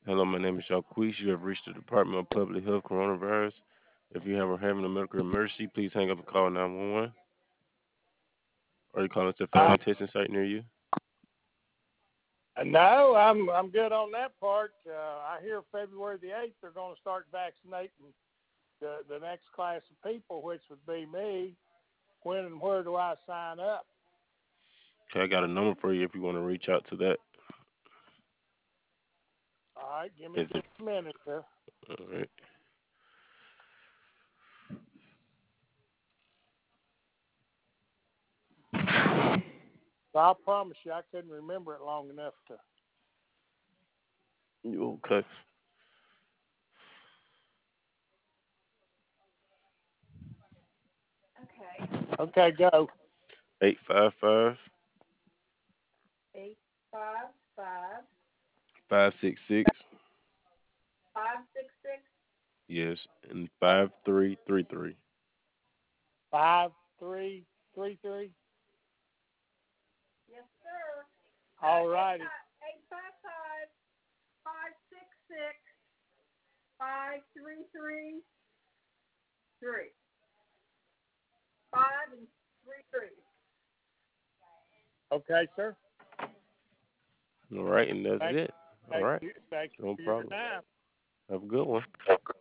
Hello, my name is Jacquees. You have reached the Department of Public Health Coronavirus. If you are having a medical emergency, please hang up and call 911. Or you calling to family Uh, testing site near you? no, I'm good on that part. I hear February the 8th they're going to start vaccinating the next class of people, which would be me. When and where do I sign up? Okay, I got a number for you if you want to reach out to that. All right, give me Is just it? a minute here. All right. So I promise you I couldn't remember it long enough to. You okay? Okay, go. 855 855 566. 566. Yes, and 5333. 5333. Yes, sir. All righty. 855 566 5333. 5 and 33. Okay, sir. All right, and that's Thank, it. All right, thank you no for your problem. time. Have a good one.